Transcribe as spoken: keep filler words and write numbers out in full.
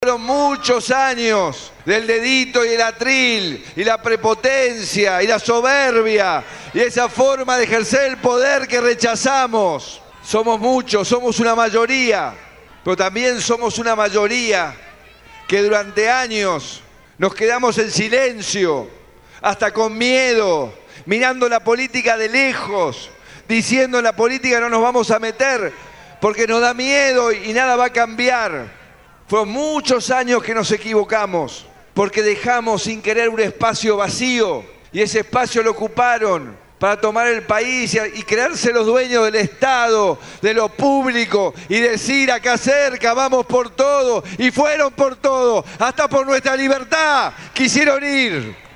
Fueron muchos años del dedito y el atril, y la prepotencia, y la soberbia, y esa forma de ejercer el poder que rechazamos. Somos muchos, somos una mayoría, pero también somos una mayoría que durante años nos quedamos en silencio, hasta con miedo, mirando la política de lejos, diciendo en la política no nos vamos a meter porque nos da miedo y nada va a cambiar. Fueron muchos años que nos equivocamos porque dejamos sin querer un espacio vacío y ese espacio lo ocuparon para tomar el país y creerse los dueños del Estado, de lo público y decir acá cerca vamos por todo, y fueron por todo, hasta por nuestra libertad quisieron ir.